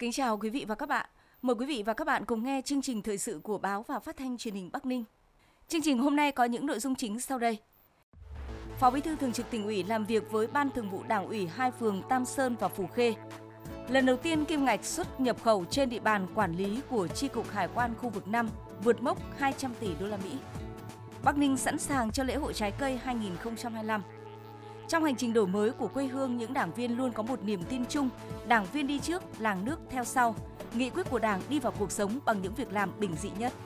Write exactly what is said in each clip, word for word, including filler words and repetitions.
Kính chào quý vị và các bạn. Mời quý vị và các bạn cùng nghe chương trình thời sự của Báo và Phát thanh Truyền hình Bắc Ninh. Chương trình hôm nay có những nội dung chính sau đây. Phó Bí thư Thường trực Tỉnh ủy làm việc với Ban Thường vụ Đảng ủy hai phường Tam Sơn và Phù Khê. Lần đầu tiên kim ngạch xuất nhập khẩu trên địa bàn quản lý của Chi cục Hải quan khu vực năm vượt mốc hai trăm tỷ đô la Mỹ. Bắc Ninh sẵn sàng cho lễ hội trái cây hai không hai lăm. Trong hành trình đổi mới của quê hương, những đảng viên luôn có một niềm tin chung, đảng viên đi trước, làng nước theo sau. Nghị quyết của Đảng đi vào cuộc sống bằng những việc làm bình dị nhất.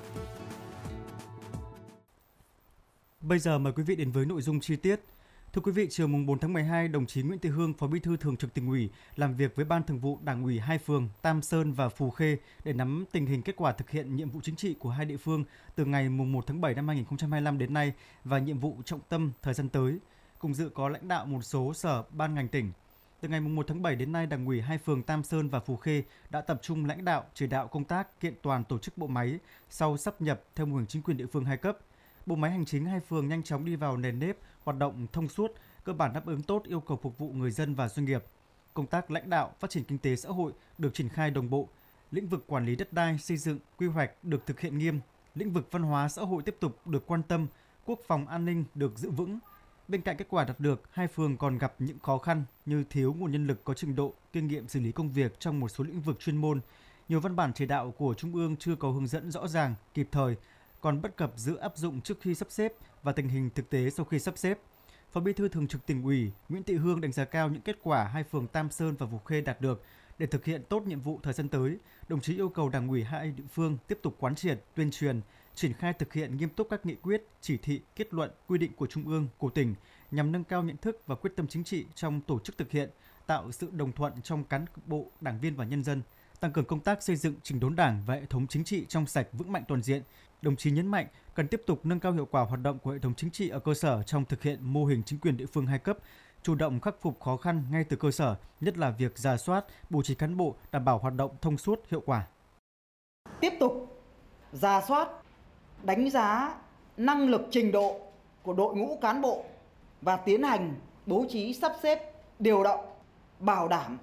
Bây giờ mời quý vị đến với nội dung chi tiết. Thưa quý vị, chiều mùng bốn tháng mười hai, đồng chí Nguyễn Thị Hương, Phó Bí thư Thường trực Tỉnh ủy làm việc với Ban Thường vụ Đảng ủy hai phường Tam Sơn và Phù Khê để nắm tình hình kết quả thực hiện nhiệm vụ chính trị của hai địa phương từ ngày mùng một tháng bảy năm hai không hai lăm đến nay và nhiệm vụ trọng tâm thời gian tới. Cùng dự có lãnh đạo một số sở ban ngành tỉnh. Từ ngày mùng một tháng bảy đến nay, Đảng ủy hai phường Tam Sơn và Phù Khê đã tập trung lãnh đạo chỉ đạo công tác kiện toàn tổ chức bộ máy sau sáp nhập theo mô hình chính quyền địa phương hai cấp. Bộ máy hành chính hai phường nhanh chóng đi vào nền nếp, hoạt động thông suốt, cơ bản đáp ứng tốt yêu cầu phục vụ người dân và doanh nghiệp. Công tác lãnh đạo phát triển kinh tế xã hội được triển khai đồng bộ. Lĩnh vực quản lý đất đai, xây dựng, quy hoạch được thực hiện nghiêm. Lĩnh vực văn hóa xã hội tiếp tục được quan tâm, quốc phòng an ninh được giữ vững. Bên cạnh kết quả đạt được, hai phường còn gặp những khó khăn như thiếu nguồn nhân lực có trình độ, kinh nghiệm xử lý công việc trong một số lĩnh vực chuyên môn. Nhiều văn bản chỉ đạo của Trung ương chưa có hướng dẫn rõ ràng, kịp thời, còn bất cập giữa áp dụng trước khi sắp xếp và tình hình thực tế sau khi sắp xếp. Phó Bí thư Thường trực Tỉnh ủy Nguyễn Thị Hương đánh giá cao những kết quả hai phường Tam Sơn và Phù Khê đạt được. Để thực hiện tốt nhiệm vụ thời gian tới, đồng chí yêu cầu Đảng ủy hai địa phương tiếp tục quán triệt, tuyên truyền, triển khai thực hiện nghiêm túc các nghị quyết, chỉ thị, kết luận, quy định của Trung ương, của tỉnh nhằm nâng cao nhận thức và quyết tâm chính trị trong tổ chức thực hiện, tạo sự đồng thuận trong cán bộ, đảng viên và nhân dân, tăng cường công tác xây dựng chỉnh đốn Đảng và hệ thống chính trị trong sạch vững mạnh toàn diện. Đồng chí nhấn mạnh cần tiếp tục nâng cao hiệu quả hoạt động của hệ thống chính trị ở cơ sở trong thực hiện mô hình chính quyền địa phương hai cấp, chủ động khắc phục khó khăn ngay từ cơ sở, nhất là việc rà soát, bố trí cán bộ đảm bảo hoạt động thông suốt, hiệu quả. Tiếp tục rà soát, đánh giá năng lực trình độ của đội ngũ cán bộ và tiến hành bố trí sắp xếp, điều động, bảo đảm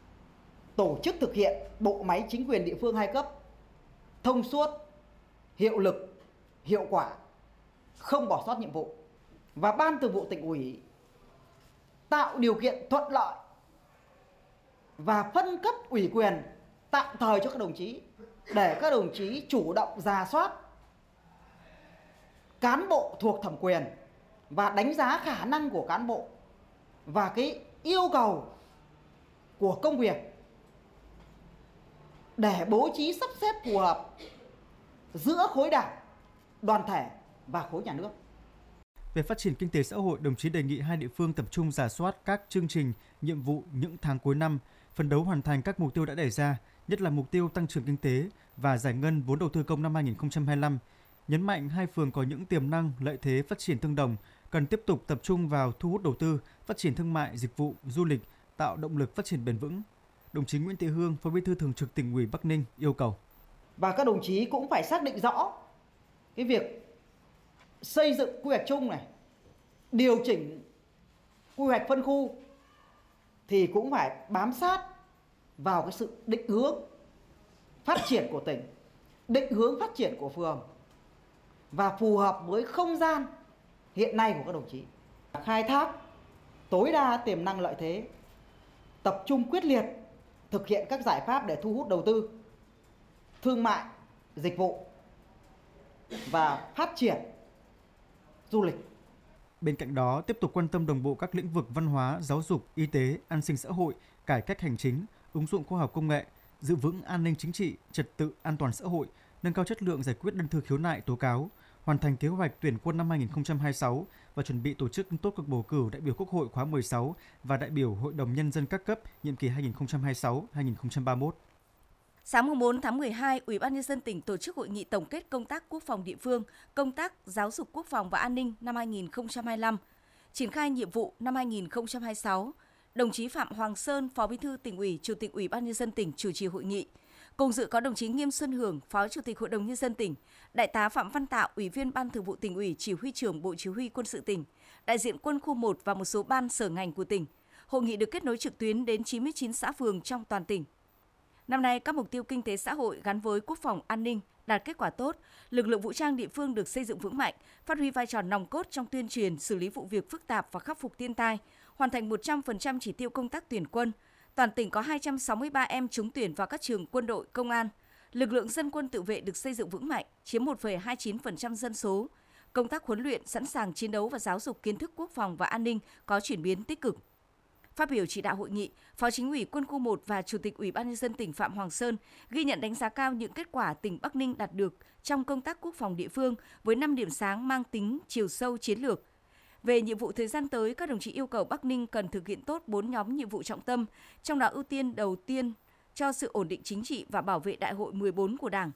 tổ chức thực hiện bộ máy chính quyền địa phương hai cấp thông suốt, hiệu lực, hiệu quả, không bỏ sót nhiệm vụ. Và Ban Thường vụ Tỉnh ủy tạo điều kiện thuận lợi và phân cấp ủy quyền tạm thời cho các đồng chí để các đồng chí chủ động rà soát cán bộ thuộc thẩm quyền và đánh giá khả năng của cán bộ và cái yêu cầu của công việc để bố trí sắp xếp phù hợp giữa khối đảng, đoàn thể và khối nhà nước. Về phát triển kinh tế xã hội, đồng chí đề nghị hai địa phương tập trung rà soát các chương trình, nhiệm vụ những tháng cuối năm, phấn đấu hoàn thành các mục tiêu đã đề ra, nhất là mục tiêu tăng trưởng kinh tế và giải ngân vốn đầu tư công năm hai không hai lăm. Nhấn mạnh hai phường có những tiềm năng, lợi thế phát triển tương đồng, cần tiếp tục tập trung vào thu hút đầu tư, phát triển thương mại, dịch vụ, du lịch, tạo động lực phát triển bền vững. Đồng chí Nguyễn Thị Hương, Phó Bí thư Thường trực Tỉnh ủy Bắc Ninh yêu cầu. Và các đồng chí cũng phải xác định rõ cái việc xây dựng quy hoạch chung này, điều chỉnh quy hoạch phân khu thì cũng phải bám sát vào cái sự định hướng phát triển của tỉnh, định hướng phát triển của phường và phù hợp với không gian hiện nay của các đồng chí. Khai thác tối đa tiềm năng lợi thế, tập trung quyết liệt thực hiện các giải pháp để thu hút đầu tư, thương mại, dịch vụ và phát triển du lịch. Bên cạnh đó, tiếp tục quan tâm đồng bộ các lĩnh vực văn hóa, giáo dục, y tế, an sinh xã hội, cải cách hành chính, ứng dụng khoa học công nghệ, giữ vững an ninh chính trị, trật tự an toàn xã hội, nâng cao chất lượng giải quyết đơn thư khiếu nại tố cáo, hoàn thành kế hoạch tuyển quân năm hai không hai sáu và chuẩn bị tổ chức tốt cuộc bầu cử đại biểu Quốc hội khóa mười sáu và đại biểu Hội đồng Nhân dân các cấp nhiệm kỳ hai không hai sáu đến hai không ba mốt. Sáng mùng bốn tháng mười hai, Ủy ban Nhân dân tỉnh tổ chức hội nghị tổng kết công tác quốc phòng địa phương, công tác giáo dục quốc phòng và an ninh năm hai không hai lăm, triển khai nhiệm vụ năm hai không hai sáu. Đồng chí Phạm Hoàng Sơn, Phó Bí thư Tỉnh ủy, Chủ tịch Ủy ban Nhân dân tỉnh chủ trì hội nghị. Cùng dự có đồng chí Nghiêm Xuân Hưởng, Phó Chủ tịch Hội đồng Nhân dân tỉnh, Đại tá Phạm Văn Tạo, Ủy viên Ban Thường vụ Tỉnh ủy, Chỉ huy trưởng Bộ Chỉ huy Quân sự tỉnh, đại diện Quân khu một và một số ban sở ngành của tỉnh. Hội nghị được kết nối trực tuyến đến chín mươi chín xã phường trong toàn tỉnh. Năm nay, các mục tiêu kinh tế xã hội gắn với quốc phòng an ninh đạt kết quả tốt, lực lượng vũ trang địa phương được xây dựng vững mạnh, phát huy vai trò nòng cốt trong tuyên truyền, xử lý vụ việc phức tạp và khắc phục thiên tai, hoàn thành một trăm phần trăm chỉ tiêu công tác tuyển quân. Toàn tỉnh có hai trăm sáu mươi ba em trúng tuyển vào các trường quân đội, công an. Lực lượng dân quân tự vệ được xây dựng vững mạnh, chiếm một phẩy hai chín phần trăm dân số. Công tác huấn luyện, sẵn sàng chiến đấu và giáo dục kiến thức quốc phòng và an ninh có chuyển biến tích cực. Phát biểu chỉ đạo hội nghị, Phó Chính ủy Quân khu một và Chủ tịch Ủy ban nhân dân tỉnh Phạm Hoàng Sơn ghi nhận đánh giá cao những kết quả tỉnh Bắc Ninh đạt được trong công tác quốc phòng địa phương với năm điểm sáng mang tính chiều sâu chiến lược. Về nhiệm vụ thời gian tới, các đồng chí yêu cầu Bắc Ninh cần thực hiện tốt bốn nhóm nhiệm vụ trọng tâm, trong đó ưu tiên đầu tiên cho sự ổn định chính trị và bảo vệ Đại hội mười bốn của Đảng.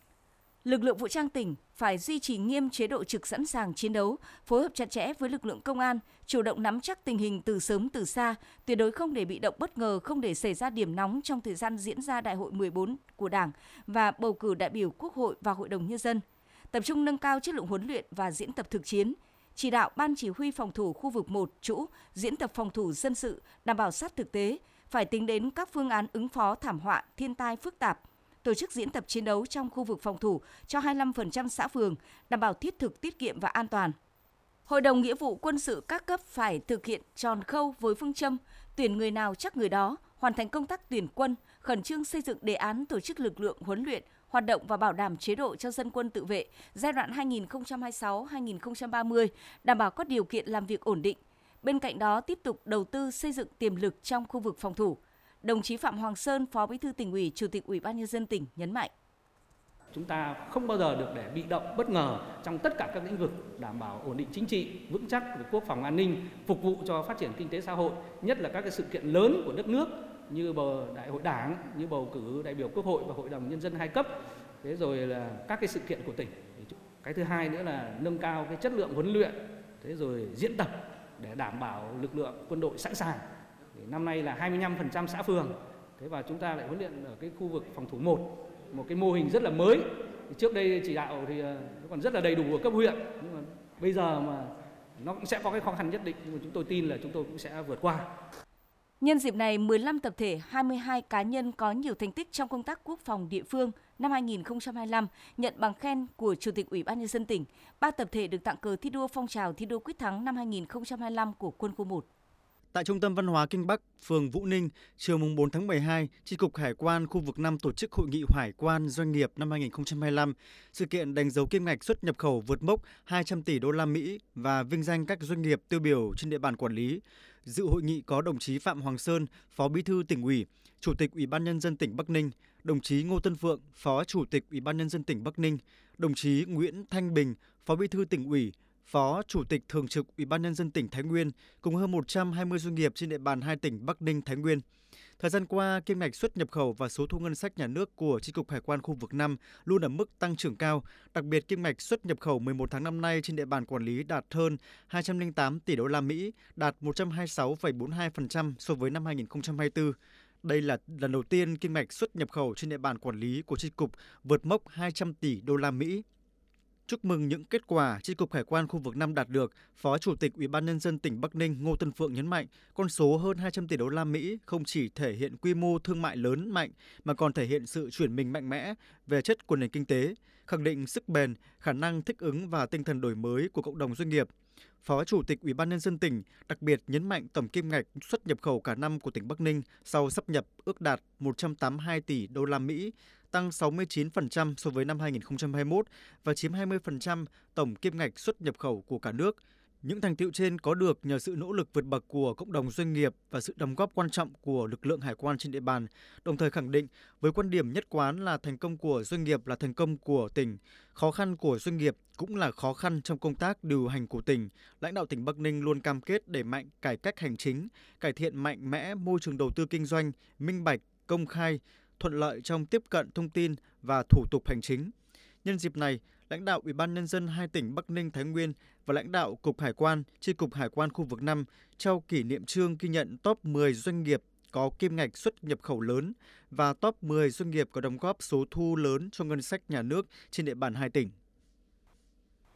Lực lượng vũ trang tỉnh phải duy trì nghiêm chế độ trực sẵn sàng chiến đấu, phối hợp chặt chẽ với lực lượng công an, chủ động nắm chắc tình hình từ sớm từ xa, tuyệt đối không để bị động bất ngờ, không để xảy ra điểm nóng trong thời gian diễn ra Đại hội mười bốn của Đảng và bầu cử đại biểu Quốc hội và Hội đồng Nhân dân. Tập trung nâng cao chất lượng huấn luyện và diễn tập thực chiến, chỉ đạo Ban Chỉ huy phòng thủ khu vực một Trũ diễn tập phòng thủ dân sự đảm bảo sát thực tế, phải tính đến các phương án ứng phó thảm họa, thiên tai phức tạp, tổ chức diễn tập chiến đấu trong khu vực phòng thủ cho hai mươi lăm phần trăm xã phường, đảm bảo thiết thực, tiết kiệm và an toàn. Hội đồng nghĩa vụ quân sự các cấp phải thực hiện tròn khâu với phương châm tuyển người nào chắc người đó, hoàn thành công tác tuyển quân, khẩn trương xây dựng đề án tổ chức lực lượng huấn luyện, hoạt động và bảo đảm chế độ cho dân quân tự vệ giai đoạn hai nghìn không trăm hai mươi sáu đến hai nghìn không trăm ba mươi, đảm bảo các điều kiện làm việc ổn định. Bên cạnh đó, tiếp tục đầu tư xây dựng tiềm lực trong khu vực phòng thủ. Đồng chí Phạm Hoàng Sơn, Phó Bí thư Tỉnh ủy, Chủ tịch Ủy ban nhân dân tỉnh nhấn mạnh: Chúng ta không bao giờ được để bị động bất ngờ trong tất cả các lĩnh vực, đảm bảo ổn định chính trị, vững chắc về quốc phòng an ninh, phục vụ cho phát triển kinh tế xã hội, nhất là các cái sự kiện lớn của đất nước như bầu đại hội Đảng, như bầu cử đại biểu Quốc hội và Hội đồng Nhân dân hai cấp, thế rồi là các cái sự kiện của tỉnh. Cái thứ hai nữa là nâng cao cái chất lượng huấn luyện, thế rồi diễn tập để đảm bảo lực lượng quân đội sẵn sàng. Năm nay là hai mươi lăm phần trăm xã phường, thế và chúng ta lại huấn luyện ở cái khu vực phòng thủ một, một cái mô hình rất là mới. Trước đây chỉ đạo thì nó còn rất là đầy đủ ở cấp huyện, nhưng mà bây giờ mà nó cũng sẽ có cái khó khăn nhất định, nhưng mà chúng tôi tin là chúng tôi cũng sẽ vượt qua. Nhân dịp này, mười lăm tập thể, hai mươi hai cá nhân có nhiều thành tích trong công tác quốc phòng địa phương năm hai nghìn không trăm hai mươi lăm nhận bằng khen của Chủ tịch Ủy ban nhân dân tỉnh. ba tập thể được tặng cờ thi đua phong trào thi đua quyết thắng năm hai nghìn không trăm hai mươi lăm của Quân khu một. Tại Trung tâm Văn hóa Kinh Bắc, phường Vũ Ninh, chiều mùng bốn tháng mười hai, Chi cục Hải quan khu vực năm tổ chức hội nghị Hải quan doanh nghiệp năm hai nghìn không trăm hai mươi lăm. Sự kiện đánh dấu kim ngạch xuất nhập khẩu vượt mốc hai trăm tỷ đô la Mỹ và vinh danh các doanh nghiệp tiêu biểu trên địa bàn quản lý. Dự hội nghị có đồng chí Phạm Hoàng Sơn, Phó Bí thư Tỉnh ủy, Chủ tịch Ủy ban nhân dân tỉnh Bắc Ninh, đồng chí Ngô Tân Phượng, Phó Chủ tịch Ủy ban nhân dân tỉnh Bắc Ninh, đồng chí Nguyễn Thanh Bình, Phó Bí thư Tỉnh ủy, Phó Chủ tịch Thường trực Ủy ban nhân dân tỉnh Thái Nguyên cùng hơn một trăm hai mươi doanh nghiệp trên địa bàn hai tỉnh Bắc Ninh, Thái Nguyên. Thời gian qua, kim ngạch xuất nhập khẩu và số thu ngân sách nhà nước của Chi cục Hải quan khu vực năm luôn ở mức tăng trưởng cao. Đặc biệt, kim ngạch xuất nhập khẩu mười một tháng năm nay trên địa bàn quản lý đạt hơn hai trăm lẻ tám tỷ đô la Mỹ, đạt một trăm hai mươi sáu phẩy bốn mươi hai phần trăm so với năm hai nghìn không trăm hai mươi tư. Đây là lần đầu tiên kim ngạch xuất nhập khẩu trên địa bàn quản lý của Chi cục vượt mốc hai trăm tỷ đô la Mỹ. Chúc mừng những kết quả Chi cục Hải quan khu vực năm đạt được, Phó Chủ tịch Ủy ban nhân dân tỉnh Bắc Ninh Ngô Tân Phượng nhấn mạnh, con số hơn hai trăm tỷ đô la Mỹ không chỉ thể hiện quy mô thương mại lớn mạnh mà còn thể hiện sự chuyển mình mạnh mẽ về chất của nền kinh tế, khẳng định sức bền, khả năng thích ứng và tinh thần đổi mới của cộng đồng doanh nghiệp. Phó Chủ tịch Ủy ban nhân dân tỉnh đặc biệt nhấn mạnh tổng kim ngạch xuất nhập khẩu cả năm của tỉnh Bắc Ninh sau sáp nhập ước đạt một trăm tám mươi hai tỷ đô la Mỹ, tăng sáu mươi chín phần trăm so với năm hai nghìn không trăm hai mươi mốt và chiếm hai mươi phần trăm tổng kim ngạch xuất nhập khẩu của cả nước. Những thành tựu trên có được nhờ sự nỗ lực vượt bậc của cộng đồng doanh nghiệp và sự đóng góp quan trọng của lực lượng hải quan trên địa bàn, đồng thời khẳng định với quan điểm nhất quán là thành công của doanh nghiệp là thành công của tỉnh, khó khăn của doanh nghiệp cũng là khó khăn trong công tác điều hành của tỉnh. Lãnh đạo tỉnh Bắc Ninh luôn cam kết đẩy mạnh cải cách hành chính, cải thiện mạnh mẽ môi trường đầu tư kinh doanh, minh bạch, công khai, thuận lợi trong tiếp cận thông tin và thủ tục hành chính. Nhân dịp này, lãnh đạo Ủy ban nhân dân hai tỉnh Bắc Ninh, Thái Nguyên và lãnh đạo Cục Hải quan, Chi cục Hải quan khu vực năm trao kỷ niệm chương ghi nhận top mười doanh nghiệp có kim ngạch xuất nhập khẩu lớn và top mười doanh nghiệp có đóng góp số thu lớn cho ngân sách nhà nước trên địa bàn hai tỉnh.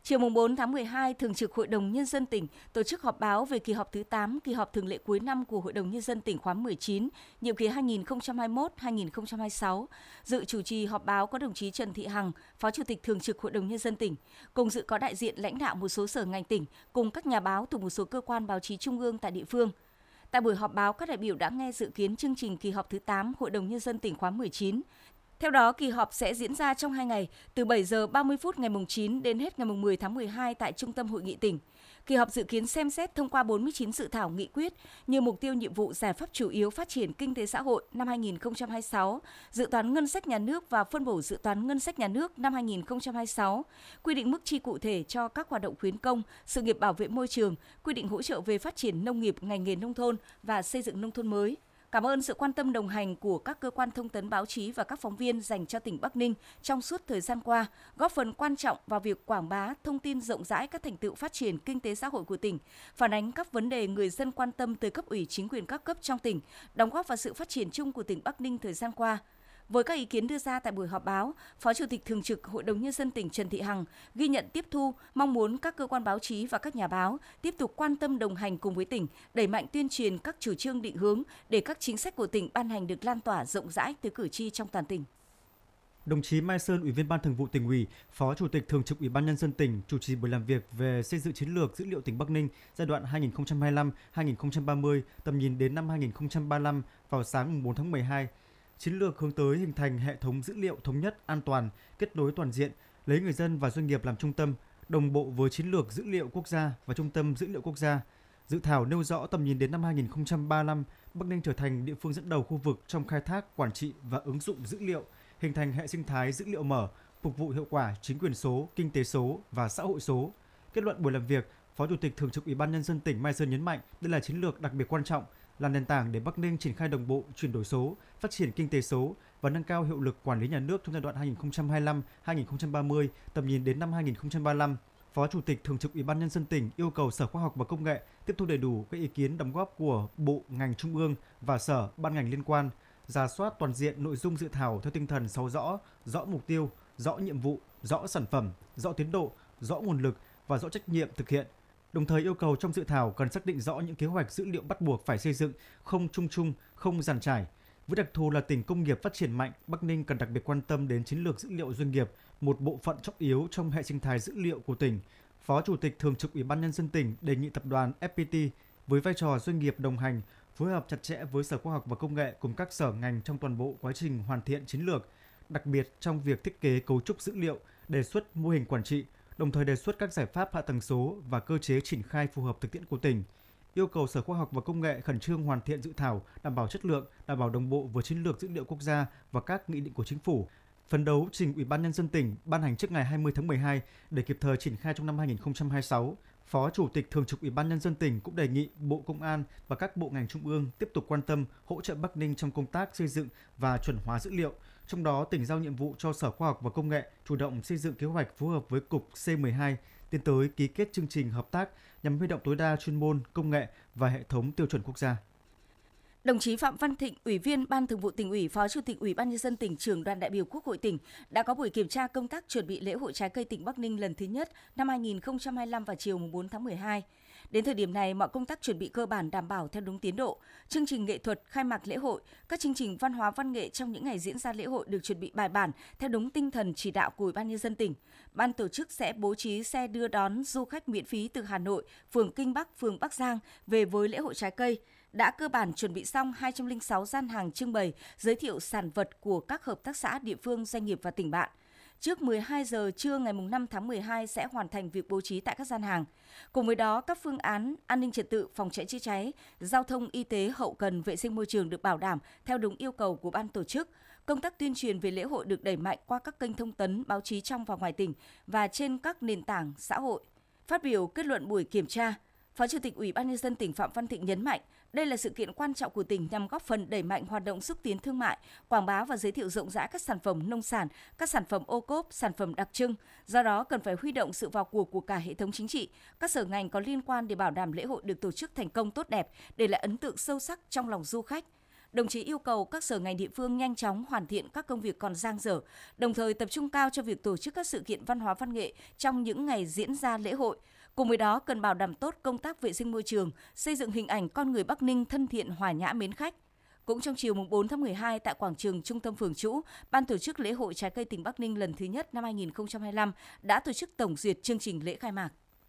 Chiều bốn tháng mười hai, Thường trực Hội đồng Nhân dân tỉnh tổ chức họp báo về kỳ họp thứ tám, kỳ họp thường lệ cuối năm của Hội đồng Nhân dân tỉnh khóa mười chín, nhiệm kỳ hai nghìn không trăm hai mươi mốt đến hai nghìn không trăm hai mươi sáu. Dự chủ trì họp báo có đồng chí Trần Thị Hằng, Phó Chủ tịch Thường trực Hội đồng Nhân dân tỉnh. Cùng dự có đại diện lãnh đạo một số sở ngành tỉnh, cùng các nhà báo thuộc một số cơ quan báo chí trung ương tại địa phương. Tại buổi họp báo, các đại biểu đã nghe dự kiến chương trình kỳ họp thứ tám Hội đồng Nhân dân tỉnh khóa mười chín. Theo đó, kỳ họp sẽ diễn ra trong hai ngày, từ bảy giờ ba mươi phút ngày chín đến hết ngày mười tháng mười hai tại Trung tâm Hội nghị tỉnh. Kỳ họp dự kiến xem xét thông qua bốn mươi chín dự thảo nghị quyết như mục tiêu nhiệm vụ giải pháp chủ yếu phát triển kinh tế xã hội năm hai nghìn không trăm hai mươi sáu, dự toán ngân sách nhà nước và phân bổ dự toán ngân sách nhà nước năm hai nghìn không trăm hai mươi sáu, quy định mức chi cụ thể cho các hoạt động khuyến công, sự nghiệp bảo vệ môi trường, quy định hỗ trợ về phát triển nông nghiệp, ngành nghề nông thôn và xây dựng nông thôn mới. Cảm ơn sự quan tâm đồng hành của các cơ quan thông tấn báo chí và các phóng viên dành cho tỉnh Bắc Ninh trong suốt thời gian qua, góp phần quan trọng vào việc quảng bá, thông tin rộng rãi các thành tựu phát triển kinh tế xã hội của tỉnh, phản ánh các vấn đề người dân quan tâm tới cấp ủy chính quyền các cấp trong tỉnh, đóng góp vào sự phát triển chung của tỉnh Bắc Ninh thời gian qua. Với các ý kiến đưa ra tại buổi họp báo, Phó Chủ tịch Thường trực Hội đồng Nhân dân tỉnh Trần Thị Hằng ghi nhận tiếp thu, mong muốn các cơ quan báo chí và các nhà báo tiếp tục quan tâm đồng hành cùng với tỉnh, đẩy mạnh tuyên truyền các chủ trương định hướng để các chính sách của tỉnh ban hành được lan tỏa rộng rãi tới cử tri trong toàn tỉnh. Đồng chí Mai Sơn, Ủy viên Ban Thường vụ Tỉnh ủy, Phó Chủ tịch Thường trực Ủy ban Nhân dân tỉnh chủ trì buổi làm việc về xây dựng chiến lược dữ liệu tỉnh Bắc Ninh giai đoạn hai nghìn không trăm hai mươi lăm đến hai nghìn không trăm ba mươi, tầm nhìn đến năm hai nghìn không trăm ba mươi lăm vào sáng bốn tháng mười hai. Chiến lược hướng tới hình thành hệ thống dữ liệu thống nhất, an toàn, kết nối toàn diện, lấy người dân và doanh nghiệp làm trung tâm, đồng bộ với chiến lược dữ liệu quốc gia và trung tâm dữ liệu quốc gia. Dự thảo nêu rõ tầm nhìn đến năm hai nghìn không trăm ba mươi lăm, Bắc Ninh trở thành địa phương dẫn đầu khu vực trong khai thác, quản trị và ứng dụng dữ liệu, hình thành hệ sinh thái dữ liệu mở, phục vụ hiệu quả chính quyền số, kinh tế số và xã hội số. Kết luận buổi làm việc, Phó Chủ tịch Thường trực Ủy ban Nhân dân tỉnh Mai Sơn nhấn mạnh đây là chiến lược đặc biệt quan trọng, là nền tảng để Bắc Ninh triển khai đồng bộ chuyển đổi số, phát triển kinh tế số và nâng cao hiệu lực quản lý nhà nước trong giai đoạn hai nghìn không trăm hai mươi lăm đến hai nghìn không trăm ba mươi, tầm nhìn đến năm hai nghìn không trăm ba mươi lăm. Phó Chủ tịch Thường trực Ủy ban Nhân dân tỉnh yêu cầu Sở Khoa học và Công nghệ tiếp thu đầy đủ các ý kiến đóng góp của bộ, ngành trung ương và sở, ban ngành liên quan, rà soát toàn diện nội dung dự thảo theo tinh thần sáu rõ, rõ mục tiêu, rõ nhiệm vụ, rõ sản phẩm, rõ tiến độ, rõ nguồn lực và rõ trách nhiệm thực hiện. Đồng thời yêu cầu trong dự thảo cần xác định rõ những kế hoạch dữ liệu bắt buộc phải xây dựng, không chung chung, không dàn trải. Với đặc thù là tỉnh công nghiệp phát triển mạnh, Bắc Ninh cần đặc biệt quan tâm đến chiến lược dữ liệu doanh nghiệp, một bộ phận trọng yếu trong hệ sinh thái dữ liệu của tỉnh. Phó Chủ tịch Thường trực Ủy ban Nhân dân tỉnh đề nghị tập đoàn ép pê tê với vai trò doanh nghiệp đồng hành, phối hợp chặt chẽ với Sở Khoa học và Công nghệ cùng các sở ngành trong toàn bộ quá trình hoàn thiện chiến lược, đặc biệt trong việc thiết kế cấu trúc dữ liệu, đề xuất mô hình quản trị, đồng thời đề xuất các giải pháp hạ tầng số và cơ chế triển khai phù hợp thực tiễn của tỉnh. Yêu cầu Sở Khoa học và Công nghệ khẩn trương hoàn thiện dự thảo, đảm bảo chất lượng, đảm bảo đồng bộ với chiến lược dữ liệu quốc gia và các nghị định của Chính phủ. Phấn đấu trình Ủy ban Nhân dân tỉnh ban hành trước ngày hai mươi tháng mười hai để kịp thời triển khai trong năm hai nghìn không trăm hai mươi sáu. Phó Chủ tịch Thường trực Ủy ban Nhân dân tỉnh cũng đề nghị Bộ Công an và các bộ ngành trung ương tiếp tục quan tâm hỗ trợ Bắc Ninh trong công tác xây dựng và chuẩn hóa dữ liệu. Trong đó, tỉnh giao nhiệm vụ cho Sở Khoa học và Công nghệ chủ động xây dựng kế hoạch phối hợp với Cục C mười hai, tiến tới ký kết chương trình hợp tác nhằm huy động tối đa chuyên môn, công nghệ và hệ thống tiêu chuẩn quốc gia. Đồng chí Phạm Văn Thịnh, Ủy viên Ban Thường vụ Tỉnh ủy, Phó Chủ tịch Ủy ban Nhân dân tỉnh, trưởng đoàn đại biểu Quốc hội tỉnh đã có buổi kiểm tra công tác chuẩn bị lễ hội trái cây tỉnh Bắc Ninh lần thứ nhất năm hai nghìn không trăm hai mươi lăm vào chiều bốn tháng mười hai. Đến thời điểm này, mọi công tác chuẩn bị cơ bản đảm bảo theo đúng tiến độ. Chương trình nghệ thuật khai mạc lễ hội, các chương trình văn hóa văn nghệ trong những ngày diễn ra lễ hội được chuẩn bị bài bản theo đúng tinh thần chỉ đạo của Ủy ban Nhân dân tỉnh. Ban tổ chức sẽ bố trí xe đưa đón du khách miễn phí từ Hà Nội, phường Kinh Bắc, phường Bắc Giang về với lễ hội trái cây. Đã cơ bản chuẩn bị xong hai trăm lẻ sáu gian hàng trưng bày, giới thiệu sản vật của các hợp tác xã, địa phương, doanh nghiệp và tỉnh bạn. Trước mười hai giờ trưa ngày năm tháng mười hai sẽ hoàn thành việc bố trí tại các gian hàng. Cùng với đó, các phương án an ninh trật tự, phòng cháy chữa cháy, giao thông, y tế, hậu cần, vệ sinh môi trường được bảo đảm theo đúng yêu cầu của ban tổ chức. Công tác tuyên truyền về lễ hội được đẩy mạnh qua các kênh thông tấn, báo chí trong và ngoài tỉnh và trên các nền tảng xã hội. Phát biểu kết luận buổi kiểm tra, Phó Chủ tịch Ủy ban Nhân dân tỉnh Phạm Văn Thịnh nhấn mạnh, đây là sự kiện quan trọng của tỉnh nhằm góp phần đẩy mạnh hoạt động xúc tiến thương mại, quảng bá và giới thiệu rộng rãi các sản phẩm nông sản, các sản phẩm ô cốp, sản phẩm đặc trưng. Do đó, cần phải huy động sự vào cuộc của cả hệ thống chính trị, các sở ngành có liên quan để bảo đảm lễ hội được tổ chức thành công tốt đẹp, để lại ấn tượng sâu sắc trong lòng du khách. đồng chí yêu cầu các sở ngành địa phương nhanh chóng hoàn thiện các công việc còn dang dở, đồng thời tập trung cao cho việc tổ chức các sự kiện văn hóa văn nghệ trong những ngày diễn ra lễ hội. Cùng với đó, cần bảo đảm tốt công tác vệ sinh môi trường, xây dựng hình ảnh con người Bắc Ninh thân thiện, hòa nhã, mến khách. Cũng trong chiều bốn tháng mười hai tại quảng trường Trung tâm Phường Trũ, Ban tổ chức lễ hội trái cây tỉnh Bắc Ninh lần thứ nhất năm hai nghìn không trăm hai mươi lăm đã tổ chức tổng duyệt chương trình lễ khai mạc.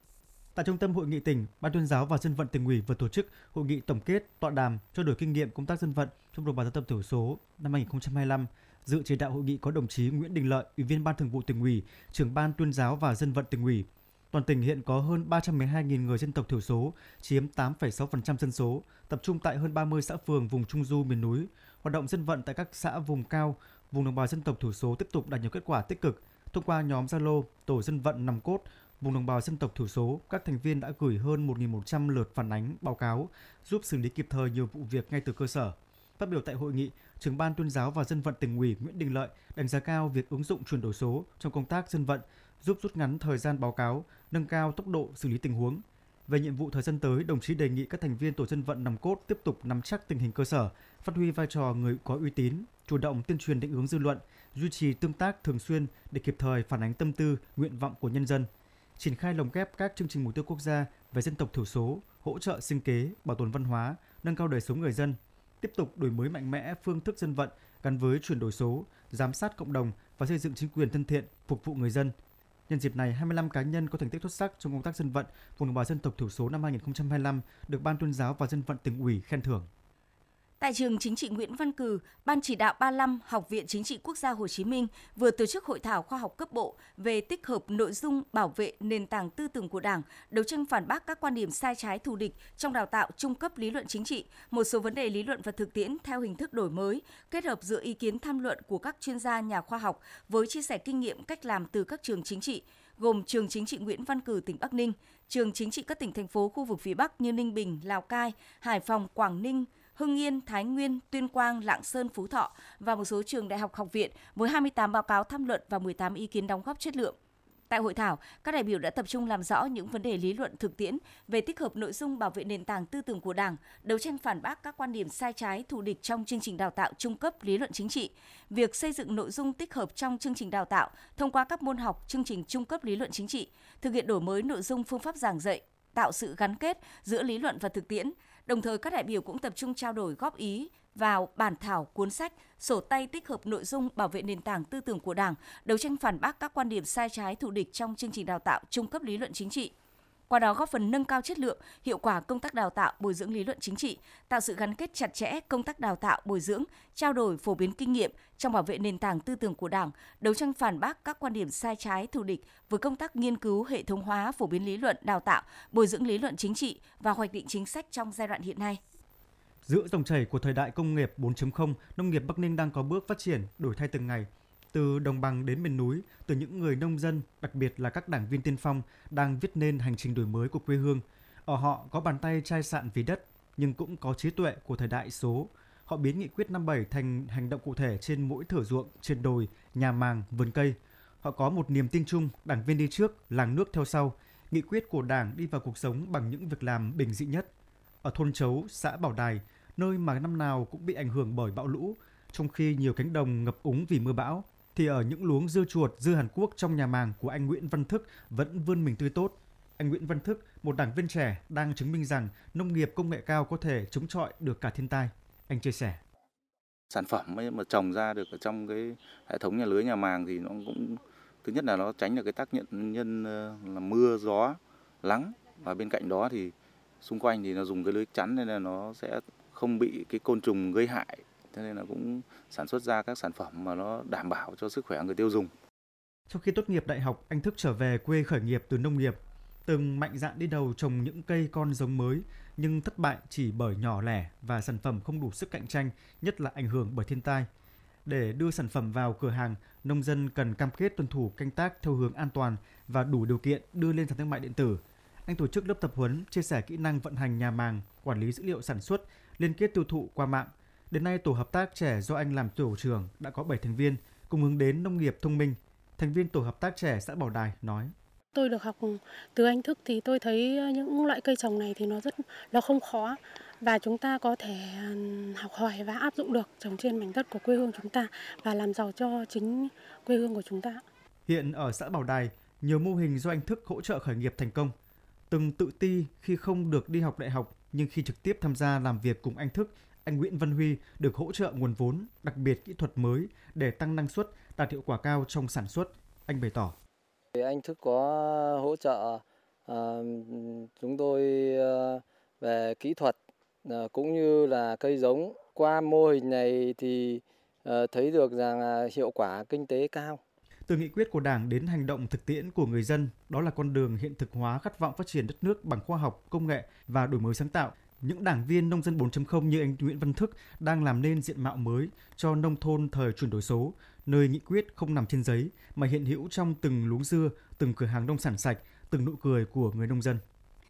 Tại Trung tâm Hội nghị tỉnh, Ban Tuyên giáo và Dân vận Tỉnh ủy vừa tổ chức hội nghị tổng kết, tọa đàm, trao đổi kinh nghiệm công tác dân vận trong đồng bào dân tộc thiểu số năm hai nghìn không trăm hai mươi lăm. Dự chỉ đạo hội nghị có đồng chí Nguyễn Đình Lợi, Ủy viên Ban Thường vụ Tỉnh ủy, Trưởng Ban Tuyên giáo và Dân vận Tỉnh ủy. Toàn tỉnh hiện có hơn ba trăm mười hai nghìn người dân tộc thiểu số, chiếm tám phẩy sáu phần trăm dân số, tập trung tại hơn ba mươi xã phường vùng Trung du miền núi. Hoạt động dân vận tại các xã vùng cao, vùng đồng bào dân tộc thiểu số tiếp tục đạt nhiều kết quả tích cực. Thông qua nhóm Zalo, tổ dân vận nòng cốt vùng đồng bào dân tộc thiểu số, các thành viên đã gửi hơn một nghìn một trăm lượt phản ánh, báo cáo, giúp xử lý kịp thời nhiều vụ việc ngay từ cơ sở. Phát biểu tại hội nghị, Trưởng Ban Tuyên giáo và Dân vận Tỉnh ủy Nguyễn Đình Lợi đánh giá cao việc ứng dụng chuyển đổi số trong công tác dân vận, giúp rút ngắn thời gian báo cáo, nâng cao tốc độ xử lý tình huống. Về nhiệm vụ thời gian tới, đồng chí đề nghị các thành viên tổ dân vận nòng cốt tiếp tục nắm chắc tình hình cơ sở, phát huy vai trò người có uy tín, chủ động tuyên truyền định hướng dư luận, duy trì tương tác thường xuyên để kịp thời phản ánh tâm tư, nguyện vọng của nhân dân, triển khai lồng ghép các chương trình mục tiêu quốc gia về dân tộc thiểu số, hỗ trợ sinh kế, bảo tồn văn hóa, nâng cao đời sống người dân, tiếp tục đổi mới mạnh mẽ phương thức dân vận gắn với chuyển đổi số, giám sát cộng đồng và xây dựng chính quyền thân thiện, phục vụ người dân. Nhân dịp này, hai mươi lăm cá nhân có thành tích xuất sắc trong công tác dân vận vùng đồng bào dân tộc thiểu số năm hai nghìn không trăm hai mươi lăm được Ban Tuyên giáo và Dân vận Tỉnh ủy khen thưởng. Tại trường Chính trị Nguyễn Văn Cừ, Ban chỉ đạo ba mươi lăm Học viện Chính trị Quốc gia Hồ Chí Minh vừa tổ chức hội thảo khoa học cấp bộ về tích hợp nội dung bảo vệ nền tảng tư tưởng của Đảng, đấu tranh phản bác các quan điểm sai trái thù địch trong đào tạo trung cấp lý luận chính trị, một số vấn đề lý luận và thực tiễn theo hình thức đổi mới, kết hợp giữa ý kiến tham luận của các chuyên gia nhà khoa học với chia sẻ kinh nghiệm cách làm từ các trường chính trị, gồm trường Chính trị Nguyễn Văn Cừ tỉnh Bắc Ninh, trường chính trị các tỉnh thành phố khu vực phía Bắc như Ninh Bình, Lào Cai, Hải Phòng, Quảng Ninh, Hưng Yên, Thái Nguyên, Tuyên Quang, Lạng Sơn, Phú Thọ và một số trường đại học học viện với hai mươi tám báo cáo tham luận và mười tám ý kiến đóng góp chất lượng. Tại hội thảo, các đại biểu đã tập trung làm rõ những vấn đề lý luận thực tiễn về tích hợp nội dung bảo vệ nền tảng tư tưởng của Đảng, đấu tranh phản bác các quan điểm sai trái thù địch trong chương trình đào tạo trung cấp lý luận chính trị, việc xây dựng nội dung tích hợp trong chương trình đào tạo thông qua các môn học chương trình trung cấp lý luận chính trị, thực hiện đổi mới nội dung phương pháp giảng dạy, tạo sự gắn kết giữa lý luận và thực tiễn. Đồng thời, các đại biểu cũng tập trung trao đổi góp ý vào bản thảo cuốn sách, sổ tay tích hợp nội dung bảo vệ nền tảng tư tưởng của Đảng, đấu tranh phản bác các quan điểm sai trái thù địch trong chương trình đào tạo trung cấp lý luận chính trị. Qua đó góp phần nâng cao chất lượng, hiệu quả công tác đào tạo bồi dưỡng lý luận chính trị, tạo sự gắn kết chặt chẽ công tác đào tạo bồi dưỡng, trao đổi phổ biến kinh nghiệm trong bảo vệ nền tảng tư tưởng của Đảng, đấu tranh phản bác các quan điểm sai trái thù địch với công tác nghiên cứu hệ thống hóa phổ biến lý luận đào tạo, bồi dưỡng lý luận chính trị và hoạch định chính sách trong giai đoạn hiện nay. Giữa dòng chảy của thời đại công nghiệp bốn chấm không, nông nghiệp Bắc Ninh đang có bước phát triển, đổi thay từng ngày. Từ đồng bằng đến miền núi, từ những người nông dân, đặc biệt là các đảng viên tiên phong, đang viết nên hành trình đổi mới của quê hương. Ở họ có bàn tay chai sạn vì đất, nhưng cũng có trí tuệ của thời đại số. Họ biến nghị quyết năm bảy thành hành động cụ thể trên mỗi thửa ruộng, trên đồi, nhà màng, vườn cây. Họ có một niềm tin chung, đảng viên đi trước, làng nước theo sau. Nghị quyết của Đảng đi vào cuộc sống bằng những việc làm bình dị nhất. Ở thôn Chấu, xã Bảo Đài, nơi mà năm nào cũng bị ảnh hưởng bởi bão lũ, trong khi nhiều cánh đồng ngập úng vì mưa bão, thì ở những luống dưa chuột, dưa Hàn Quốc trong nhà màng của anh Nguyễn Văn Thức vẫn vươn mình tươi tốt. Anh Nguyễn Văn Thức, một đảng viên trẻ, đang chứng minh rằng nông nghiệp công nghệ cao có thể chống chọi được cả thiên tai. Anh chia sẻ. Sản phẩm ấy mà trồng ra được ở trong cái hệ thống nhà lưới nhà màng thì nó cũng, thứ nhất là nó tránh được cái tác nhân nhân là mưa, gió, nắng, và bên cạnh đó thì xung quanh thì nó dùng cái lưới chắn nên là nó sẽ không bị cái côn trùng gây hại. Thế nên là cũng sản xuất ra các sản phẩm mà nó đảm bảo cho sức khỏe người tiêu dùng. Sau khi tốt nghiệp đại học, anh Thức trở về quê khởi nghiệp từ nông nghiệp. Từng mạnh dạn đi đầu trồng những cây con giống mới, nhưng thất bại chỉ bởi nhỏ lẻ và sản phẩm không đủ sức cạnh tranh, nhất là ảnh hưởng bởi thiên tai. Để đưa sản phẩm vào cửa hàng, nông dân cần cam kết tuân thủ canh tác theo hướng an toàn và đủ điều kiện đưa lên sàn thương mại điện tử. Anh tổ chức lớp tập huấn, chia sẻ kỹ năng vận hành nhà màng, quản lý dữ liệu sản xuất, liên kết tiêu thụ qua mạng. Đến nay, tổ hợp tác trẻ do anh làm tổ trưởng đã có bảy thành viên, cùng hướng đến nông nghiệp thông minh. Thành viên tổ hợp tác trẻ xã Bảo Đài nói: Tôi được học từ anh Thức thì tôi thấy những loại cây trồng này thì nó rất nó không khó và chúng ta có thể học hỏi và áp dụng được trồng trên mảnh đất của quê hương chúng ta và làm giàu cho chính quê hương của chúng ta. Hiện ở xã Bảo Đài, nhiều mô hình do anh Thức hỗ trợ khởi nghiệp thành công. Từng tự ti khi không được đi học đại học, nhưng khi trực tiếp tham gia làm việc cùng anh Thức, anh Nguyễn Văn Huy được hỗ trợ nguồn vốn, đặc biệt kỹ thuật mới để tăng năng suất, đạt hiệu quả cao trong sản xuất. Anh bày tỏ. Anh Thức có hỗ trợ uh, chúng tôi uh, về kỹ thuật uh, cũng như là cây giống. Qua mô hình này thì uh, thấy được rằng uh, hiệu quả kinh tế cao. Từ nghị quyết của Đảng đến hành động thực tiễn của người dân, đó là con đường hiện thực hóa khát vọng phát triển đất nước bằng khoa học, công nghệ và đổi mới sáng tạo. Những đảng viên nông dân bốn chấm không như anh Nguyễn Văn Thức đang làm nên diện mạo mới cho nông thôn thời chuyển đổi số, nơi nghị quyết không nằm trên giấy mà hiện hữu trong từng luống dưa, từng cửa hàng nông sản sạch, từng nụ cười của người nông dân.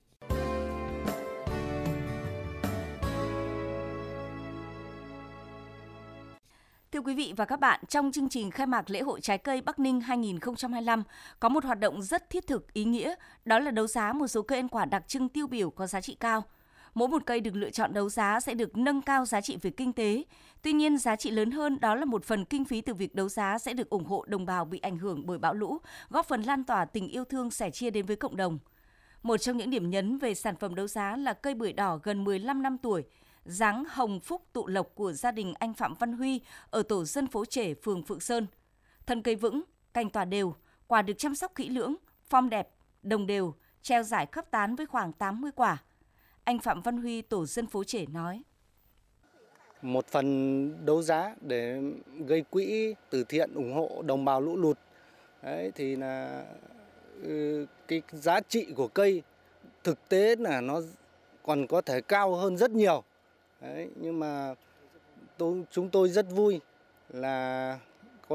Thưa quý vị và các bạn, trong chương trình khai mạc lễ hội trái cây Bắc Ninh hai không hai lăm có một hoạt động rất thiết thực, ý nghĩa, đó là đấu giá một số cây ăn quả đặc trưng tiêu biểu có giá trị cao. Mỗi một cây được lựa chọn đấu giá sẽ được nâng cao giá trị về kinh tế. Tuy nhiên, giá trị lớn hơn đó là một phần kinh phí từ việc đấu giá sẽ được ủng hộ đồng bào bị ảnh hưởng bởi bão lũ, góp phần lan tỏa tình yêu thương sẻ chia đến với cộng đồng. Một trong những điểm nhấn về sản phẩm đấu giá là cây bưởi đỏ gần mười lăm năm tuổi, dáng hồng phúc tụ lộc của gia đình anh Phạm Văn Huy ở tổ dân phố Trẻ, phường Phượng Sơn. Thân cây vững, cành tỏa đều, quả được chăm sóc kỹ lưỡng, form đẹp, đồng đều, treo rải khắp tán với khoảng tám mươi quả. Anh Phạm Văn Huy, tổ dân phố Trẻ nói. Một phần đấu giá để gây quỹ từ thiện ủng hộ đồng bào lũ lụt. Đấy, thì là cái giá trị của cây thực tế là nó còn có thể cao hơn rất nhiều. Đấy, nhưng mà tôi, chúng tôi rất vui là có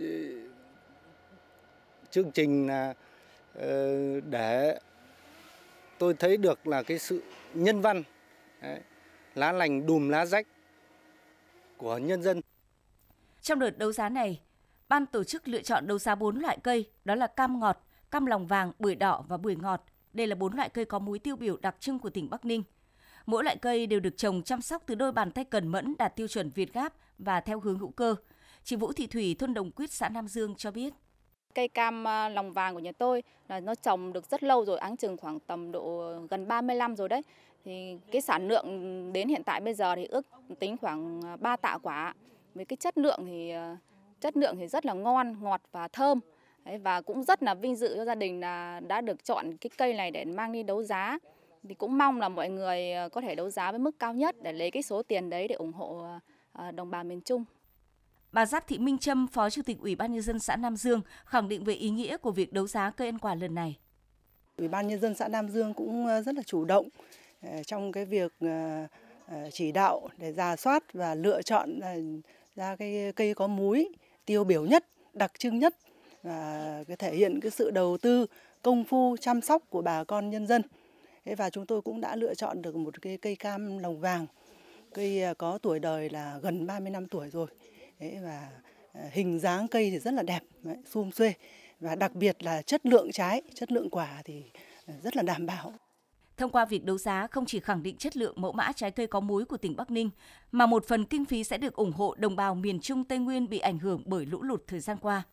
chương trình là để tôi thấy được là cái sự nhân văn, đấy, lá lành đùm lá rách của nhân dân. Trong đợt đấu giá này, ban tổ chức lựa chọn đấu giá bốn loại cây, đó là cam ngọt, cam lòng vàng, bưởi đỏ và bưởi ngọt. Đây là bốn loại cây có múi tiêu biểu đặc trưng của tỉnh Bắc Ninh. Mỗi loại cây đều được trồng chăm sóc từ đôi bàn tay cần mẫn đạt tiêu chuẩn Việt Gáp và theo hướng hữu cơ. Chị Vũ Thị Thủy, thôn Đồng Quyết, xã Nam Dương cho biết. Cây cam lòng vàng của nhà tôi là nó trồng được rất lâu rồi, áng chừng khoảng tầm độ gần ba mươi năm rồi đấy. Thì cái sản lượng đến hiện tại bây giờ thì ước tính khoảng ba tạ quả. Với cái chất lượng thì chất lượng thì rất là ngon, ngọt và thơm. Đấy, và cũng rất là vinh dự cho gia đình là đã được chọn cái cây này để mang đi đấu giá. Thì cũng mong là mọi người có thể đấu giá với mức cao nhất để lấy cái số tiền đấy để ủng hộ đồng bào miền Trung. Bà Giáp Thị Minh Trâm, Phó Chủ tịch Ủy ban Nhân dân xã Nam Dương khẳng định về ý nghĩa của việc đấu giá cây ăn quả lần này. Ủy ban Nhân dân xã Nam Dương cũng rất là chủ động trong cái việc chỉ đạo để rà soát và lựa chọn ra cái cây có múi tiêu biểu nhất, đặc trưng nhất và cái thể hiện cái sự đầu tư công phu chăm sóc của bà con nhân dân. Và chúng tôi cũng đã lựa chọn được một cái cây cam lòng vàng, cây có tuổi đời là gần ba mươi năm tuổi rồi. Đấy, và hình dáng cây thì rất là đẹp, sum xuê và đặc biệt là chất lượng trái, chất lượng quả thì rất là đảm bảo. Thông qua việc đấu giá không chỉ khẳng định chất lượng mẫu mã trái cây có múi của tỉnh Bắc Ninh, mà một phần kinh phí sẽ được ủng hộ đồng bào miền Trung Tây Nguyên bị ảnh hưởng bởi lũ lụt thời gian qua.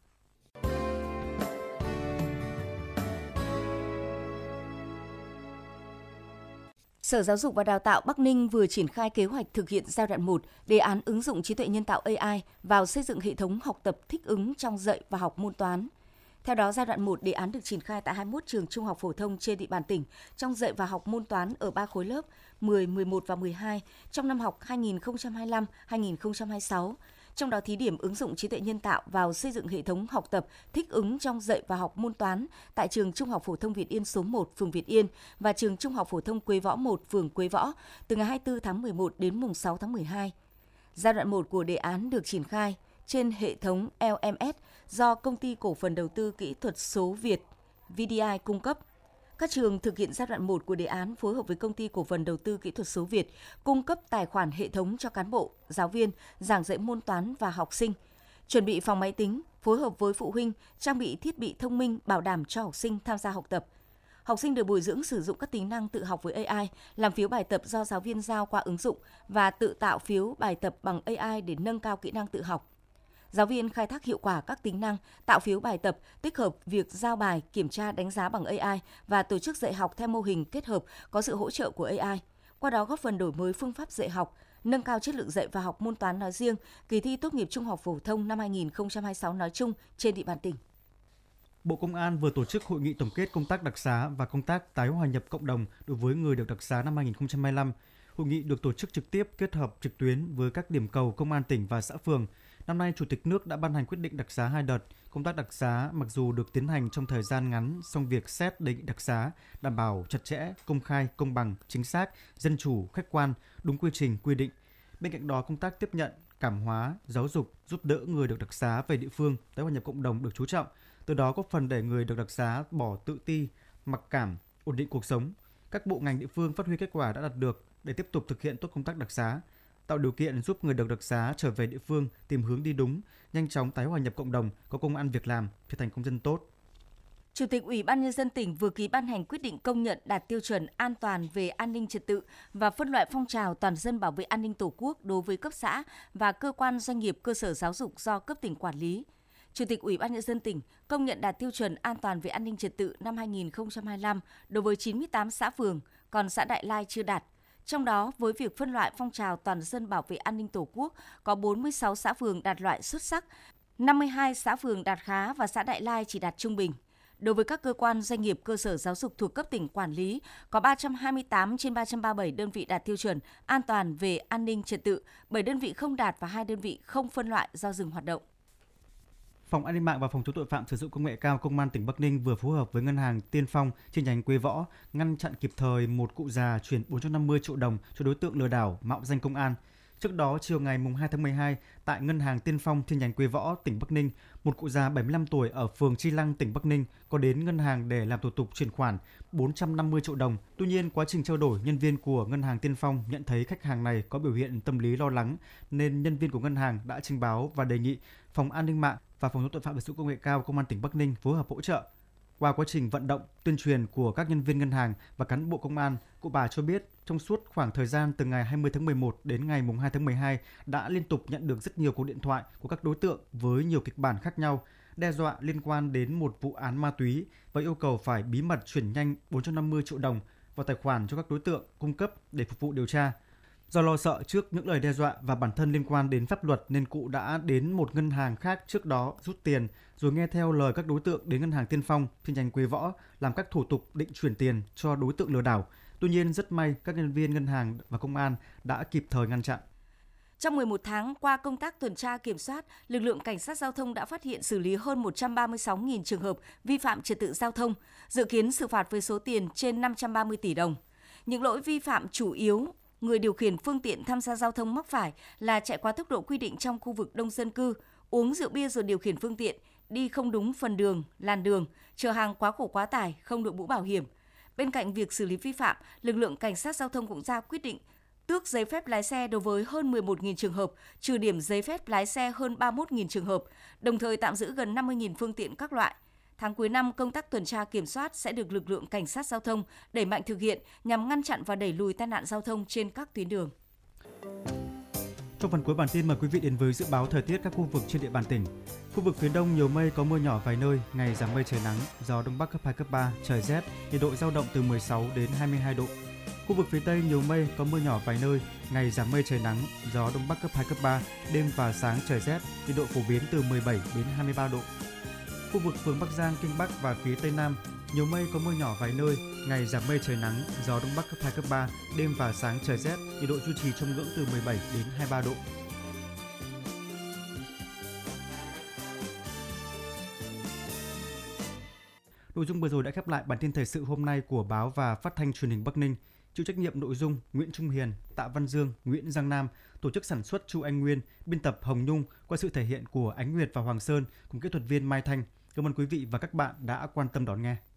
Sở Giáo dục và Đào tạo Bắc Ninh vừa triển khai kế hoạch thực hiện giai đoạn một đề án ứng dụng trí tuệ nhân tạo A I vào xây dựng hệ thống học tập thích ứng trong dạy và học môn toán. Theo đó, giai đoạn một đề án được triển khai tại hai mươi mốt trường trung học phổ thông trên địa bàn tỉnh trong dạy và học môn toán ở ba khối lớp mười, mười một và mười hai trong năm học hai nghìn không trăm hai mươi lăm hai nghìn không trăm hai mươi sáu. Trong đó thí điểm ứng dụng trí tuệ nhân tạo vào xây dựng hệ thống học tập thích ứng trong dạy và học môn toán tại trường Trung học phổ thông Việt Yên số một, phường Việt Yên và trường Trung học phổ thông Quế Võ một, phường Quế Võ từ ngày hai mươi tư tháng mười một đến mùng sáu tháng mười hai. Giai đoạn một của đề án được triển khai trên hệ thống L M S do Công ty Cổ phần Đầu tư Kỹ thuật số Việt vê đê i cung cấp. Các trường thực hiện giai đoạn một của đề án phối hợp với Công ty Cổ phần Đầu tư Kỹ thuật số Việt cung cấp tài khoản hệ thống cho cán bộ, giáo viên, giảng dạy môn toán và học sinh, chuẩn bị phòng máy tính, phối hợp với phụ huynh, trang bị thiết bị thông minh bảo đảm cho học sinh tham gia học tập. Học sinh được bồi dưỡng sử dụng các tính năng tự học với a i, làm phiếu bài tập do giáo viên giao qua ứng dụng và tự tạo phiếu bài tập bằng a i để nâng cao kỹ năng tự học. Giáo viên khai thác hiệu quả các tính năng tạo phiếu bài tập, tích hợp việc giao bài, kiểm tra đánh giá bằng a i và tổ chức dạy học theo mô hình kết hợp có sự hỗ trợ của a i. Qua đó góp phần đổi mới phương pháp dạy học, nâng cao chất lượng dạy và học môn toán nói riêng, kỳ thi tốt nghiệp trung học phổ thông năm hai nghìn không trăm hai mươi sáu nói chung trên địa bàn tỉnh. Bộ Công an vừa tổ chức hội nghị tổng kết công tác đặc xá và công tác tái hòa nhập cộng đồng đối với người được đặc xá năm hai nghìn không trăm hai mươi lăm. Hội nghị được tổ chức trực tiếp kết hợp trực tuyến với các điểm cầu công an tỉnh và xã phường. Năm nay, Chủ tịch nước đã ban hành quyết định đặc xá hai đợt. Công tác đặc xá mặc dù được tiến hành trong thời gian ngắn, song việc xét đề nghị đặc xá đảm bảo chặt chẽ, công khai, công bằng, chính xác, dân chủ, khách quan, đúng quy trình, quy định. Bên cạnh đó, công tác tiếp nhận, cảm hóa, giáo dục, giúp đỡ người được đặc xá về địa phương, tái hòa nhập cộng đồng được chú trọng. Từ đó góp phần để người được đặc xá bỏ tự ti, mặc cảm, ổn định cuộc sống. Các bộ ngành địa phương phát huy kết quả đã đạt được để tiếp tục thực hiện tốt công tác đặc xá, tạo điều kiện giúp người được đặc xá trở về địa phương tìm hướng đi đúng, nhanh chóng tái hòa nhập cộng đồng, có công ăn việc làm, trở thành công dân tốt. Chủ tịch Ủy ban Nhân dân tỉnh vừa ký ban hành quyết định công nhận đạt tiêu chuẩn an toàn về an ninh trật tự và phân loại phong trào toàn dân bảo vệ an ninh Tổ quốc đối với cấp xã và cơ quan doanh nghiệp cơ sở giáo dục do cấp tỉnh quản lý. Chủ tịch Ủy ban Nhân dân tỉnh công nhận đạt tiêu chuẩn an toàn về an ninh trật tự năm hai nghìn không trăm hai mươi lăm đối với chín mươi tám xã phường, còn xã Đại Lai chưa đạt. Trong đó, với việc phân loại phong trào toàn dân bảo vệ an ninh Tổ quốc, có bốn mươi sáu xã phường đạt loại xuất sắc, năm mươi hai xã phường đạt khá và xã Đại Lai chỉ đạt trung bình. Đối với các cơ quan doanh nghiệp cơ sở giáo dục thuộc cấp tỉnh quản lý, có ba trăm hai mươi tám trên ba trăm ba mươi bảy đơn vị đạt tiêu chuẩn an toàn về an ninh trật tự, bảy đơn vị không đạt và hai đơn vị không phân loại do dừng hoạt động. Phòng An ninh mạng và Phòng chống tội phạm sử dụng công nghệ cao Công an tỉnh Bắc Ninh vừa phối hợp với Ngân hàng Tiên Phong chi nhánh Quế Võ ngăn chặn kịp thời một cụ già chuyển bốn trăm năm mươi triệu đồng cho đối tượng lừa đảo mạo danh công an. Trước đó, chiều ngày hai tháng mười hai, tại Ngân hàng Tiên Phong chi nhánh Quế Võ, tỉnh Bắc Ninh, một cụ già bảy mươi lăm tuổi ở phường Chi Lăng, tỉnh Bắc Ninh có đến ngân hàng để làm thủ tục chuyển khoản bốn trăm năm mươi triệu đồng. Tuy nhiên, quá trình trao đổi, nhân viên của Ngân hàng Tiên Phong nhận thấy khách hàng này có biểu hiện tâm lý lo lắng, nên nhân viên của ngân hàng đã trình báo và đề nghị Phòng An ninh mạng và Phòng chống tội phạm sử dụng công nghệ cao Công an tỉnh Bắc Ninh phối hợp hỗ trợ. Qua quá trình vận động, tuyên truyền của các nhân viên ngân hàng và cán bộ công an, cụ bà cho biết trong suốt khoảng thời gian từ ngày hai mươi tháng mười một đến ngày hai tháng mười hai đã liên tục nhận được rất nhiều cuộc điện thoại của các đối tượng với nhiều kịch bản khác nhau, đe dọa liên quan đến một vụ án ma túy và yêu cầu phải bí mật chuyển nhanh bốn trăm năm mươi triệu đồng vào tài khoản cho các đối tượng cung cấp để phục vụ điều tra. Do lo sợ trước những lời đe dọa và bản thân liên quan đến pháp luật nên cụ đã đến một ngân hàng khác trước đó rút tiền rồi nghe theo lời các đối tượng đến Ngân hàng Tiên Phong chi nhánh Quế Võ làm các thủ tục định chuyển tiền cho đối tượng lừa đảo. Tuy nhiên rất may các nhân viên ngân hàng và công an đã kịp thời ngăn chặn. Trong mười một tháng qua công tác tuần tra kiểm soát, lực lượng cảnh sát giao thông đã phát hiện xử lý hơn một trăm ba mươi sáu nghìn trường hợp vi phạm trật tự giao thông, dự kiến xử phạt với số tiền trên năm trăm ba mươi tỷ đồng. Những lỗi vi phạm chủ yếu người điều khiển phương tiện tham gia giao thông mắc phải là chạy quá tốc độ quy định trong khu vực đông dân cư, uống rượu bia rồi điều khiển phương tiện, đi không đúng phần đường, làn đường, chở hàng quá khổ quá tải, không đội mũ bảo hiểm. Bên cạnh việc xử lý vi phạm, lực lượng cảnh sát giao thông cũng ra quyết định tước giấy phép lái xe đối với hơn mười một nghìn trường hợp, trừ điểm giấy phép lái xe hơn ba mươi mốt nghìn trường hợp, đồng thời tạm giữ gần năm mươi nghìn phương tiện các loại. Tháng cuối năm, công tác tuần tra kiểm soát sẽ được lực lượng cảnh sát giao thông đẩy mạnh thực hiện nhằm ngăn chặn và đẩy lùi tai nạn giao thông trên các tuyến đường. Trong phần cuối bản tin, mời quý vị đến với dự báo thời tiết các khu vực trên địa bàn tỉnh. Khu vực phía Đông nhiều mây, có mưa nhỏ vài nơi, ngày giảm mây trời nắng, gió Đông Bắc cấp hai, cấp ba, trời rét, nhiệt độ dao động từ mười sáu đến hai mươi hai độ. Khu vực phía Tây nhiều mây, có mưa nhỏ vài nơi, ngày giảm mây trời nắng, gió Đông Bắc cấp hai, cấp ba, đêm và sáng trời rét, nhiệt độ phổ biến từ mười bảy đến hai mươi ba độ. Khu vực phường Bắc Giang, Kinh Bắc và phía Tây Nam, nhiều mây, có mưa nhỏ vài nơi, ngày giảm mây trời nắng, gió Đông Bắc cấp hai, cấp ba, đêm và sáng trời rét, nhiệt độ duy trì trong ngưỡng từ mười bảy đến hai mươi ba độ. Nội dung vừa rồi đã khép lại bản tin thời sự hôm nay của Báo và Phát thanh Truyền hình Bắc Ninh. Chịu trách nhiệm nội dung Nguyễn Trung Hiền, Tạ Văn Dương, Nguyễn Giang Nam, tổ chức sản xuất Chu Anh Nguyên, biên tập Hồng Nhung qua sự thể hiện của Ánh Nguyệt và Hoàng Sơn cùng kỹ thuật viên Mai Thanh. Cảm ơn quý vị và các bạn đã quan tâm đón nghe.